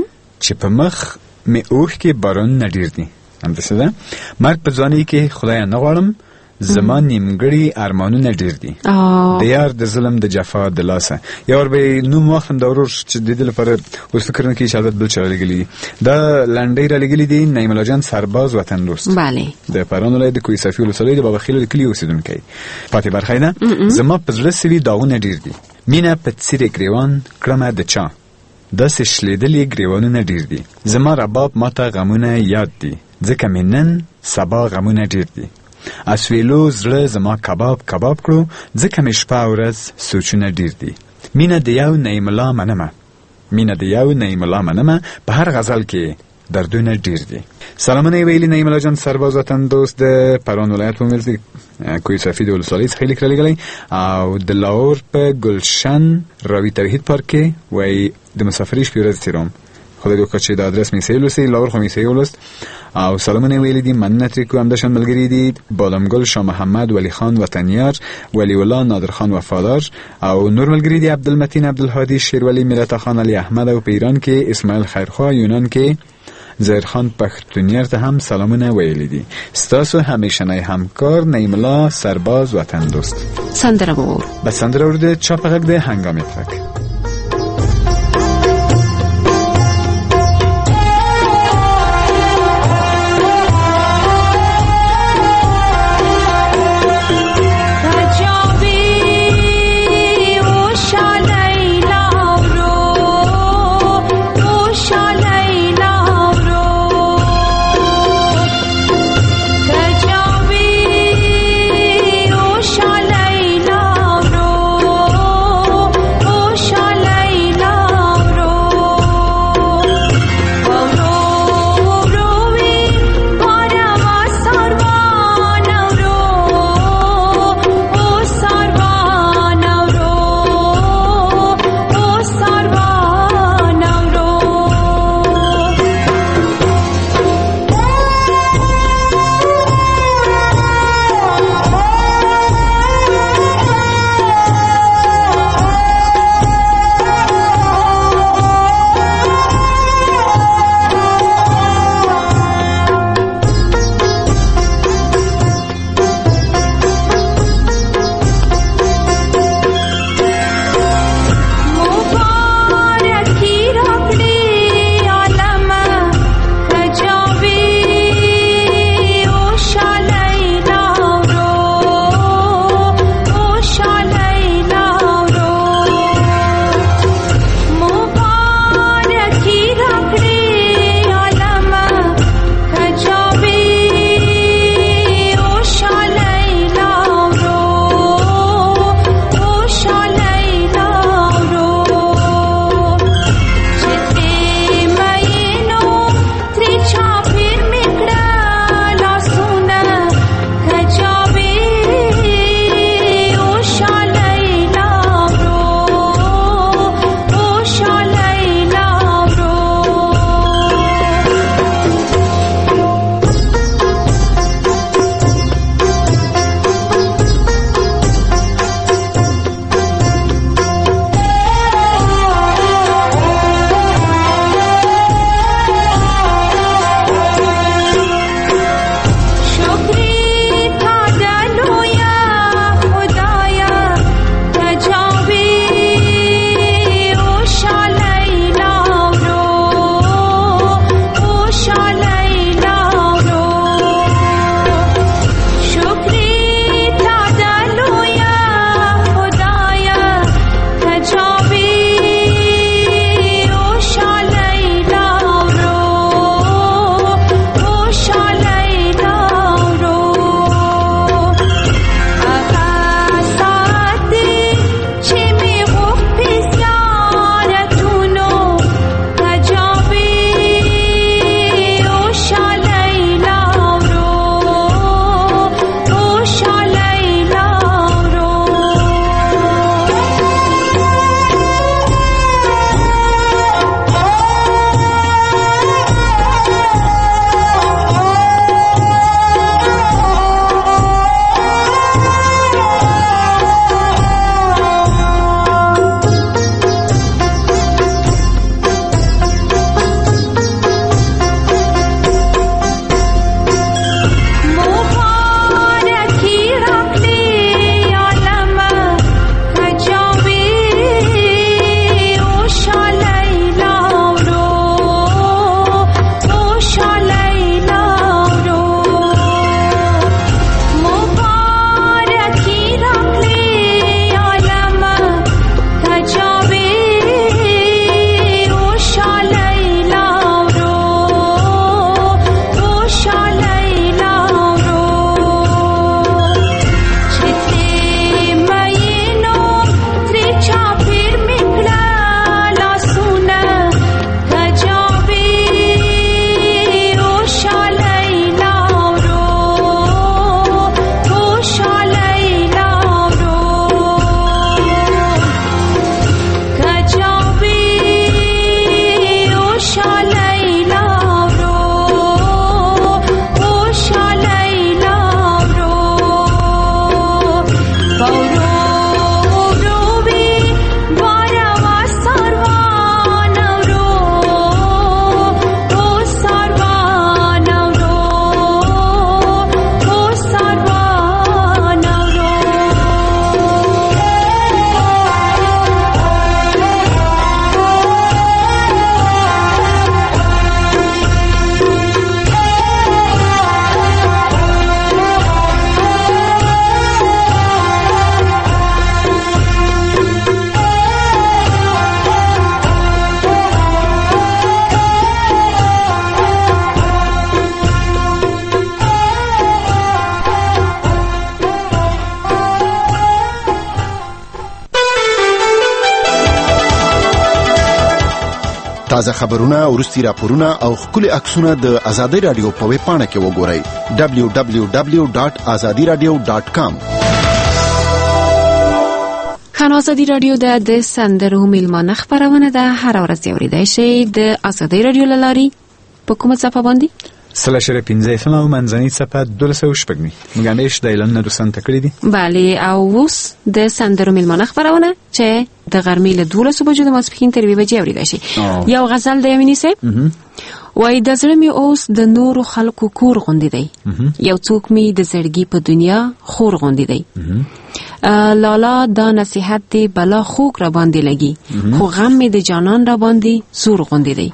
چې په مخ مې اوخ کې بارون نه ډیر دي هم څه ده مرګ په ځواني کې خدای نه غواړم زمان نیمګړي ارمانونه ډیر دي د یار د ظلم د جفا د لاسه یار به نو مخم د ورور چې د دې لپاره اوس فکر نه کې شادت بل چره لګلی دا لنډۍ را لګلی دي نعیم الله جان سرباز وطن دوست bale د پران ولایت د کوی صفی ولسوالۍ د بابا خیل کلی اوسیدونکو پاتې برخاینه زما په زړه سوي داونه ډیر دي مینا په څیرې ګریوان کړمه د چا داسې شلیدلې ګریوانونه ډیر دي زما رباب ماته غمونه یاد دي ځکه مې نن سبا غمونه ډیر دي اسویلو زړه زما کباب کباب کړو ځکه مې شپه ورځ سوچونه ډیر دي مینه د یو نعیم الله منمه مینه د یو نعیم الله منمه په هر غزل کې دردونه ډیر دي سلامونه ویلي نعیم الله جان سرباز وطن دوست د پران ولایت په ملزي کوی صفی د ولسوالۍ څخه لیک را لګلی او د لاهور په گلشن راوی توحید پارک کې وای د مسافریش پیورز تیروم خدای دې وکړي چې د ادرس می سیلو سی لاور خو می سیولست او سلامونه ویل دي مننت کو هم دشن ملګری دي بالمګل شاه محمد ولی خان وطنیار ولی الله نادر خان وفادار او نور ملګری دي عبدالمتین عبدالهادی شیرولی ملت خان علی احمد او پیران کې اسماعیل خیرخوا یونان کې زهر خان پختونیار ته هم سلامونه ویل دي ستاسو همیشنی همکار نعیم الله سرباز وطن دوست سندره مور بس سندره ورده چاپغک ده هنگامی تک تازه خبرونه، وروستي راپورونه او خولي عکسونه د آزادۍ رادیو په ویب پاڼه کې وګورئ دبلیو دبلیو دبلیو ډاټ ازادي رادیو ډاټ کام. خان آزادی رادیو د د سندرو میلمانه خبرونه ده هر ورځ اوریدای شي د آزادی رادیو لاري په کومه صفه باندې سلا شره پنځه فم او منځنۍ صفه دولسه شپږمي موږ همیش د اعلان دوستان تکړه دي. بله او اوس د سندرو میلمانه خبرونه چې د غرمې له دولسه بجو د ماسپښین تر یوې بجې اوریدای شي. یو غزل د یمنی سه وای د زړه می اوس د نورو خلکو کور غوندې دی، یو څوک می د زړګي په دنیا خور غوندې دی. لالا دا نصیحت دی بلا خوک را باندې لګي، خو غم می د جانان را باندې زور غوندې دی.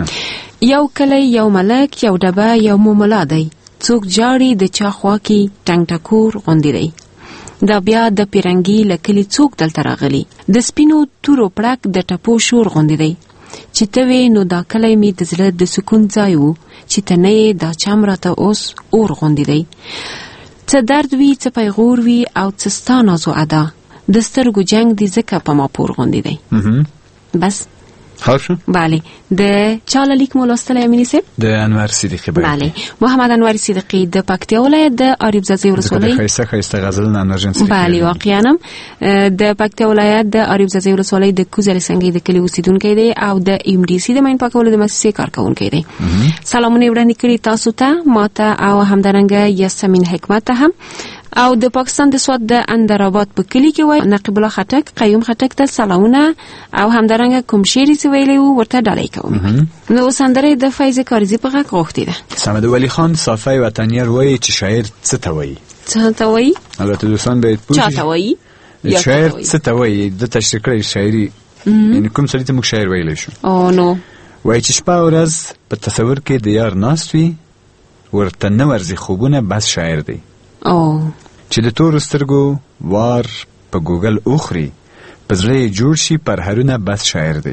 یو کلی یو ملک یو ډبه یو موملا دی، څوک جاړي د چا خوا کې ټنګ ټکور غوندې دی. دا بیا د پیرنګي لکلی څوک دلته راغلی، د سپینو تورو پړک د ټپو شور غوندې دی. چې ته وې نو دا کلی می د زړه د سکون ځای و، چې ته نه دا چم راته اوس اور غوندې دی. څه درد وي څه پیغور وي او څه ستا ناز و ادا، د سترګو جنگ دی ځکه په ما پور غوندې دی. بس خلاص. بله د چاله لیک مولستل یمنی سه د انور صدیقی. بله محمد انور صدیقی د پکتیا ولایت د اریب زازی ولسوالۍ. خیسته خیسته غزل انور جان صدیقی. بله واقعا د پکتیا ولایت د اریب زازی ولسوالۍ د کوزل څنګه د کلی اوسیدونکو دی او د ام ډي سي د مین پاکولو د مؤسسې کارکونکو دی. سلامونه وړاندې کړی تاسو ته ماته او همدارنګه یاسمین حکمت ته هم او د پاکستان د سواد د اندرآباد په کلی کې وای نقیب الله خټک قیوم خټک ته سلامونه او همدارنګه کوم شعر چې ویلی وو ورته ډالۍ کوم. نو سندره د فیض کارزی په غږ غوښتي ده. صمد ولی خان صافی وطنیر وای چې شاعر څه ته وای څه ته وای البته دوستان به پوښتنه چا ته وای شاعر څه ته وای د تشریح کړی شاعري یعنی کوم څه ته موږ شاعر ویلی شو. او نو وای چې شپه ورځ په تصور کې د یار ناست وي ورته نه ورځي خوبونه بس شاعر دی. او چې د تور سترګو وار په ګوګل اوخري په زړه جوړ شي پر هرونه بس شاعر دی.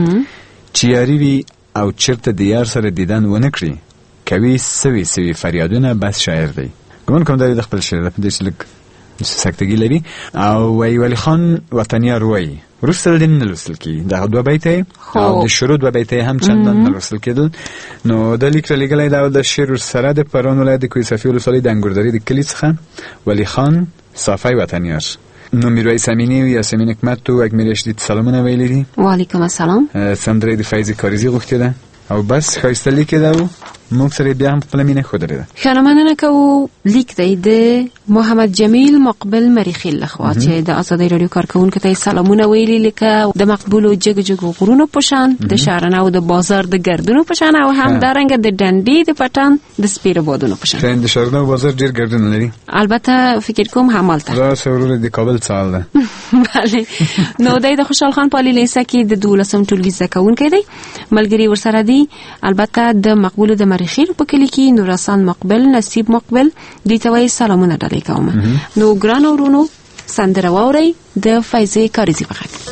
چې یاري وي او چرته د یار سره دیدن ونه کړي کوي سوي سوي فریادونه بس شاعر دی. ګمان کوم د خپل شعر په دې لک سکتګی لري او وای ولی خان وطنیار وای ورسل دین نلوسل کی دا دوه بیته او د شروع دوه بیته هم چندان نلوسل کېدل. نو د لیک لګلای دا د شعر سره د پرون ولایت کوی صفی ولسوالۍ د انګوردری د کلی څخه ولی خان صافی وطنیار. نو میرویس امینی و یاسمین حکمت و اکملش دید سلامونه ویلی دی. و علیکم السلام. سندره د فیض کارزی غوښته ده او بس خایسته لیک ده و موږ سره بیا هم خپل مینه خو درې ده. خانمانه کو لیک دی د محمد جمیل مقبل مریخیل لخوا چې د آزادۍ رادیو کارکونکو ته سلامونه ویلي لکه د مقبولو جګ جګ غرونو پشان د شهرنه او د بازار د ګردونو پشان او هم دارنګ د ډنډې د پټان د سپیره بادونو پشان. د شهرنه او بازار ډیر ګردونه لري. البته فکر کوم همالته را سرور د کابل څال ده. بله نو د خوشحال خان پالی لیسه کې د دولسم ټولګي زده کوونکی دی ملګری ورسره دی. البته د مقبولو د مریخیل په کلی کې نورحسن مقبل نصیب مقبل دې ته وایي سلامونه ډالۍ کوم. نو ګران اورونو سندره واورئ د فیضې کارزي په غږ.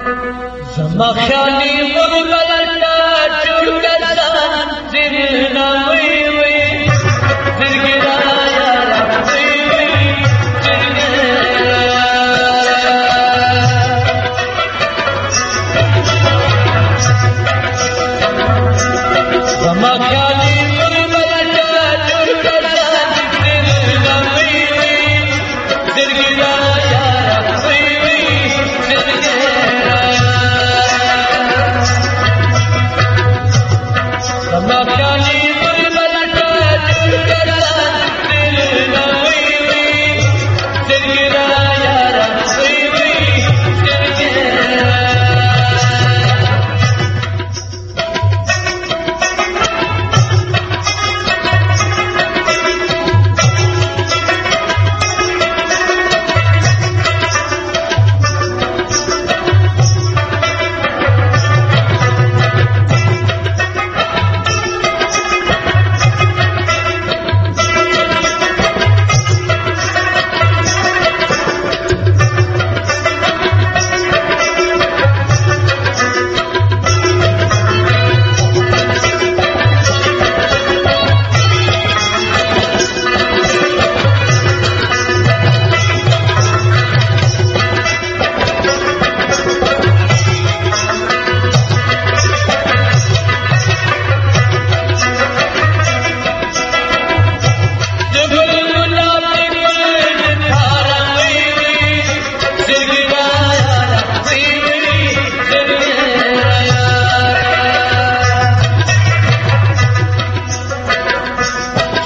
زما خیالي غربلتا چورګسان زرنا وي وي زرګرا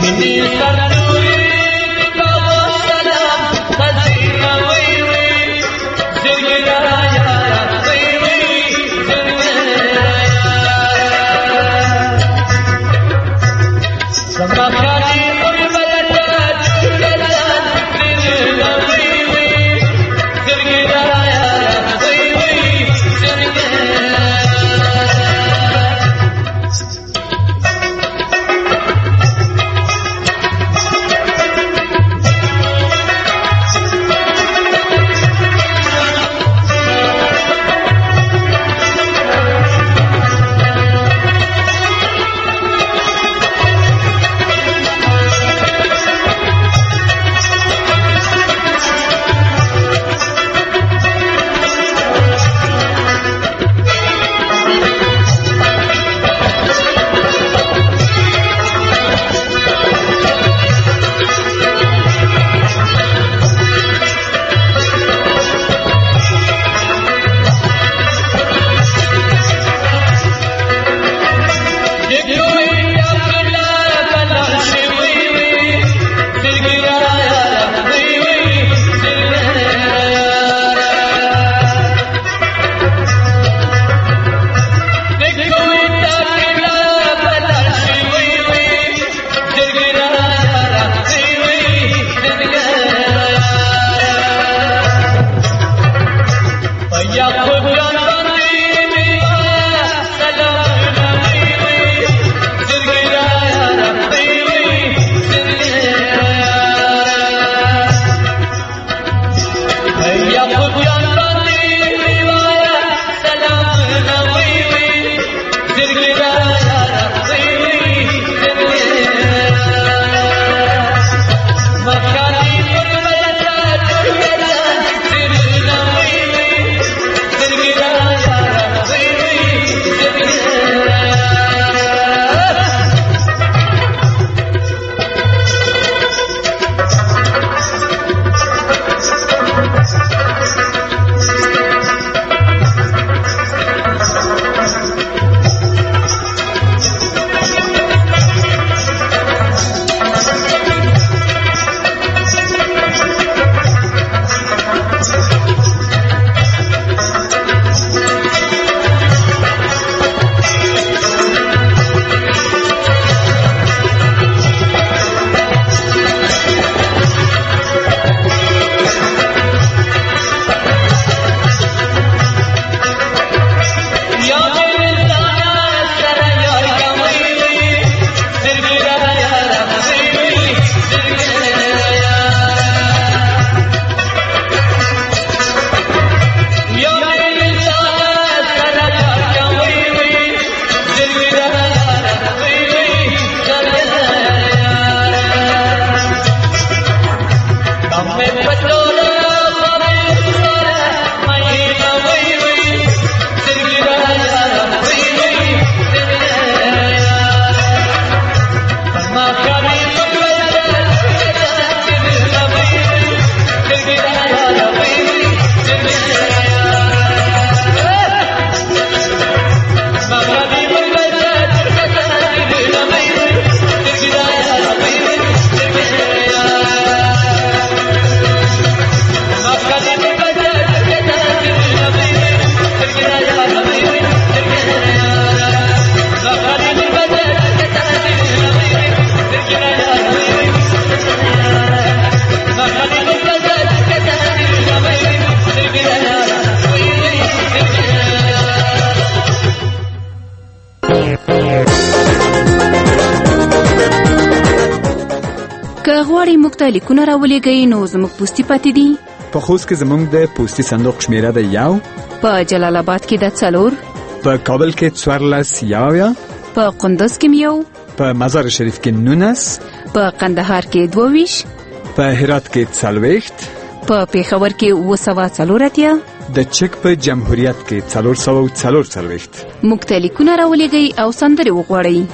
که غواړئ موږ ته لیکونه راولېږئ نو زموږ پوستي پاتې دي. په خوست کې زموږ د پوستي صندوق شمیره د یو، په جلال آباد کې د څلور، په کابل کې څوارلس یاویا، په قندوز کې یو، په مزار شریف کې نونس، په قندهار کې دوه ویشت، په هرات کې څلوېښت، په پېښور کې اووه سوه څلور اتیا، د چک په جمهوریت کې څلور سوه څلور څلوېښت. موږ ته لیکونه راولېږئ او سندرې وغواړئ.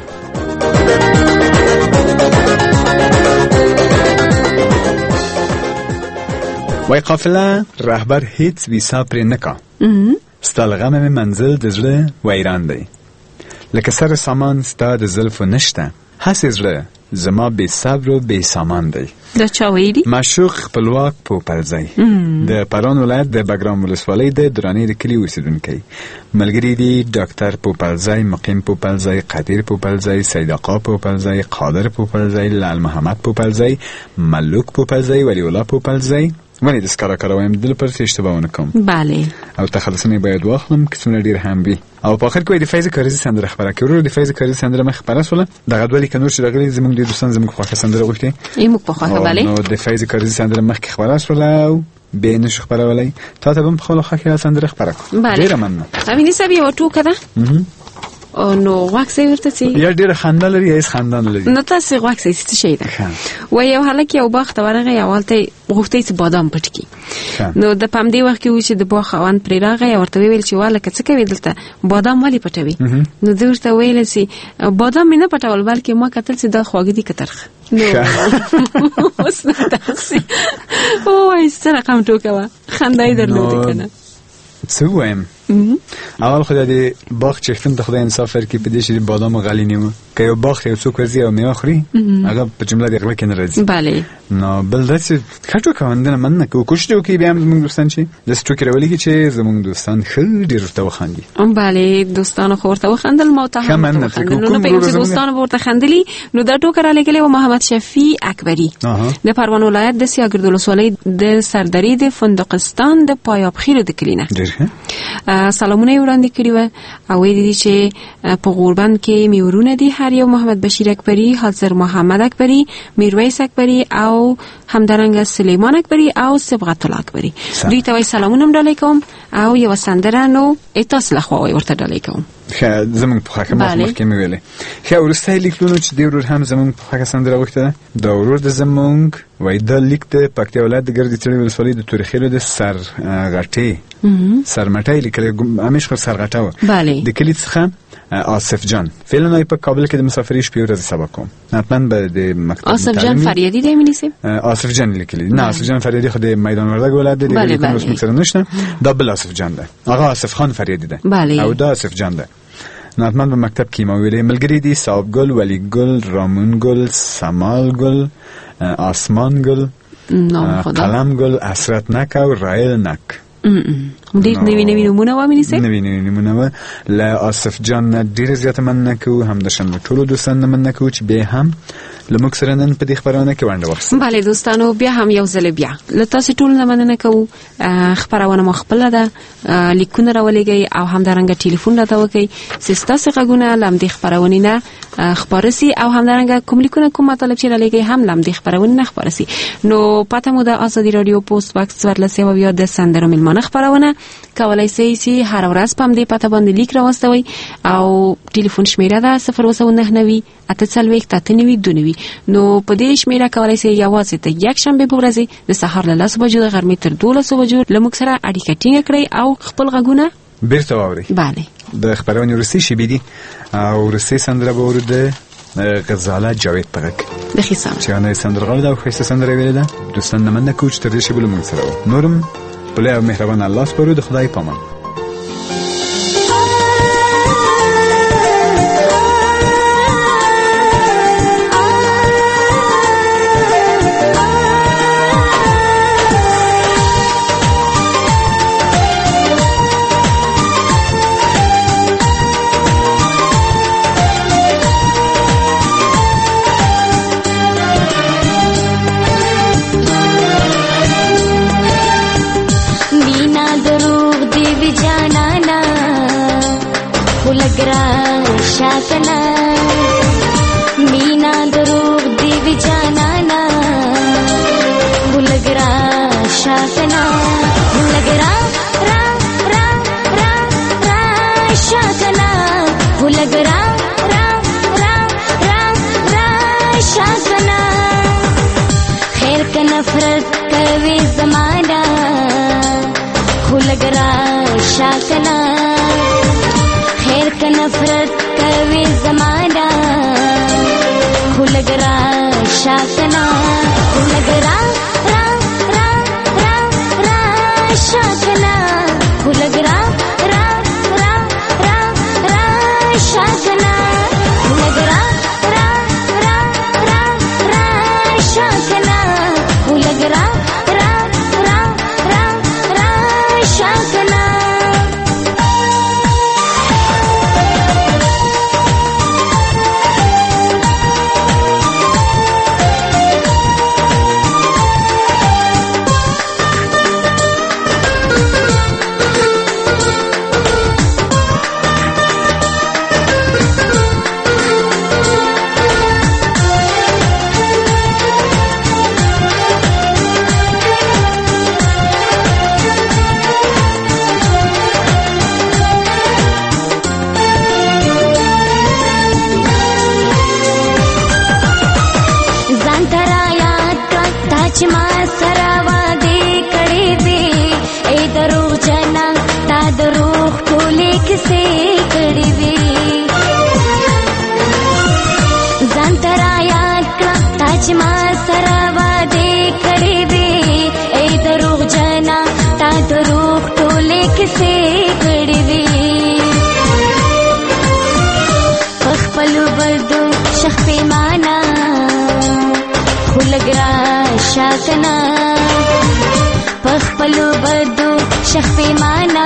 وای قافله رهبر هیڅ ویسا پرې نه کا. ستا له غمه مې منزل د زړه ویران دی. لکه سر سامان ستا د زلفو نشته، هسې زړه زما بې صبر و بې سامان دی. دا چا ویلي؟ معشوق خپلواک پوپلزی د پران ولایت د بګرام ولسوالۍ د دراني د کلي اوسیدونکی. ملګري دي ډاکټر پوپلزی، مقیم پوپلزی، قدیر پوپلزی، سید آقا پوپلزی، قادر پوپلزی، لال محمد پوپلزی، ملوک پوپلزی، ولی الله پوپلزی. ولی دست کارا کارا وایم دل پر اشتباه نکم. بله. او تخلصنی باید واخلم که څومره ډیر هم بي. او په اخر کې د فیض کاریزي سندره خبره کوي. د فیض کاریزي سندره مخ خبره سره دغه ډولې کنور چې راغلي زموږ د دوستان زموږ خوښه سندره غوښتي. ایمو په خوښه bale. نو د فیض کاریزي سندره مخ خبره سره او به نش خبره ولای. تا ته هم په خپل خوښه سندره خبره کوي. ډیر مننه. امینه سبي او ټوکه ده. او نو واکسې ورته چې یا ډېر خندل لري یا خندان لري. نو تاسو واکسې څه شي ده؟ و یو هلک یو باغ ته ورغی اولته غوښتي چې بادام پټ کی. نو د پام دی وخت کې و چې د باغ خوان پرې راغی ورته ویل چې واله که څه کوي دلته بادام ولې پټوي؟ نو دوی ورته ویل چې بادام نه پټول بلکې ما کتل چې دا خواږه دي کترخ. نو اوس نه تاسو او ایسته رقم ټوکه خندای درلود کنه. څه وایم؟ اول خدای دې باغ چښتن ته خدای انصاف ورکړي په دې چې بادام غالي نیمه که یو باغ یو څوک ورځي او میوه خوري هغه په جمله دې غلا کې نه راځي. bale. نو بل داسې کټو کوندنه مننه کو کوشش وکړي بیا موږ دوستان چې د سټوکې راولېږي چې زموږ دوستان ښه ډېر ورته وخاندي. bale دوستانو خو ورته وخندل ما ته هم نو په یو دوستانو ورته خندلي. نو دا ټوکر علیګلې و محمد شفیع اکبری د پروان ولایت د سیاګرد ولسوالۍ د سردری د فندقستان د پایاب خیرو د کلینه سلامونه وړاندې کړی و او ویل دي چې په غوربند کې میورونه دي هر یو محمد بشیر اکبری، حاضر محمد اکبری، میرویس اکبری او همدارنګه سلیمان اکبری او صبغت الله اکبری. دوی ته وای سلامونه ډالۍ کوم او یو سندره نو تاسو له خوا ورته ډالۍ کوم. خا زمونږ په حق مخ کې مې ویلې خا ورسته لیکلو چې دی ورور هم زمونږ په حق سندره وخته دا ورور د زمونږ وای د لیک د پکتیا ولایت د ګردی تړي ولسوالۍ د تورخیلو د سر غټي سرمټای لیکل همیش خو سرغټاو د کلی څخه آصف جان فعلا په کابل کې د مسافرۍ شپې ورځ سبا کوم حتما به د مکتب آصف جان فریادی دی مینیسه آصف جان لیکلی نه آصف جان فریادی خو د میدان وردګ ولایت دی د کوم اسم سره نشته دا بل آصف جان ده آقا آصف خان فریادی ده او دا آصف جان ده حتما به مکتب کې ما ویلې ملګری دي صاحب ګل ولی ګل رامون ګل سمال ګل آسمان ګل قلم ګل اسرت نک او رایل نک ډیر نوی نوی نمونه و مینیسه نوی نوی نمونه و ل آصف جان ډیر زیات من نکو هم د شنه ټولو دوستان من نکو چې به هم لمک سره نن په دې خبرونه کې ونده وخت. bale دوستانو بیا هم یو ځل بیا لته سه ټول نه مننه کوو خبرونه مخبل ده لیکونه راولېږي او هم درنګ ټلیفون راته وکي سستا څخه غونه لم دې خبرونه نه خبرسي او هم درنګ کوم لیکونه کوم مطلب چې راولېږي هم لم دې خبرونه نه خبرسي. نو پته مو د ازادي رادیو پوسټ باکس ورلسه او بیا د سندرو ملمانه خبرونه کولای شي چې هر ورځ پم دې پته باندې لیک راوستوي او ټلیفون شمیره ده صفر وسو نه نوي اته څلوي اته نوي دونوي. نو په دې شمیره کولای شي یوازې ته یک شنبه په ورځ د سحر له لس بجو د غرمې تر دولس بجو لمک سره اړیکه ټینګ کړئ او خپل غږونه بیرته واوري. bale د خبرونه روسي شي بيدي او روسي سندره به ورده غزاله جاوید پرک د خیسان چې نه سندره غل دا خو سندره ویل ده دوستان نه مننه کوچ تر دې شی بل مون سره نورم بله مهربان الله سپارو د خدای پامان. शाकना मीना दरूग दिव जानाना बुलगरा शाकना बुलगरा रा रा रा रा शाकना बुलगरा रा रा रा रा शाकना खैर का नफरत कवे जमाना बुलगरा शाकना खैर का नफरत कवे जमाना खुलगरा शाकना खुलगरा रा रा रा रा शाकना खुलगरा रा रा रा रा शाकना खुलगरा रा रा रा شاکنا پخپلو بدو شخ پیمانا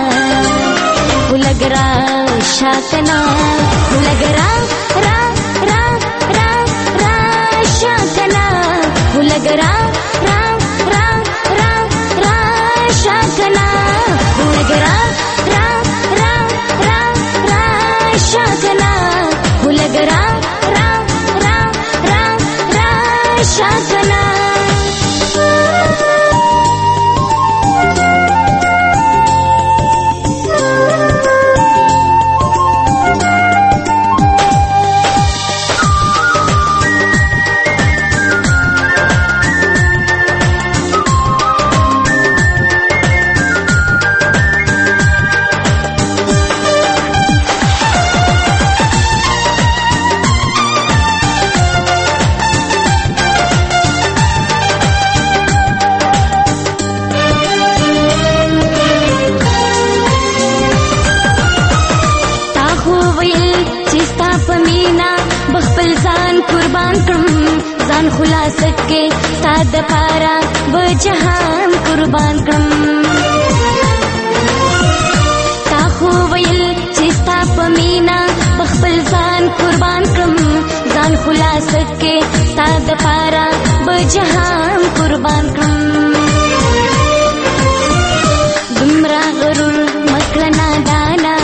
ولګرا شاکنا ولګرا را را را را شاکنا ولګرا را را را را شاکنا ولګرا را را را را شاکنا ولګرا را را را را شاکنا ځان خلاص کې ستاد پارا بجهان قربان کړم تا خو ویل چې ستا په مینا بخپل ځان قربان کړم ځان خلاص کې ستاد پارا بجهان قربان کړم دومره غرور مکړه نادانا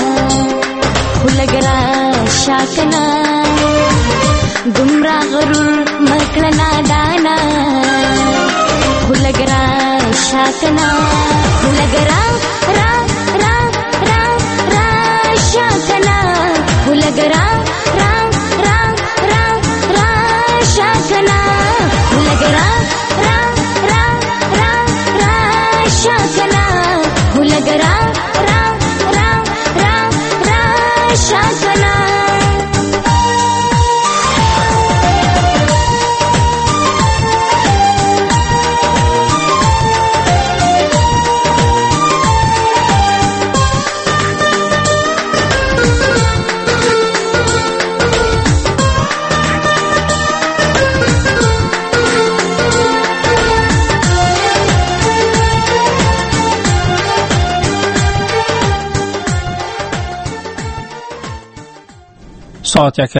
خلګرا شاکنا دومره غرور مکړه نادانا خلګرا شاکنا خلګرا را را را را شاکنا خلګرا را را را را شاکنا خلګرا را را را را شاکنا خلګرا را را را را شاکنا ساعت یک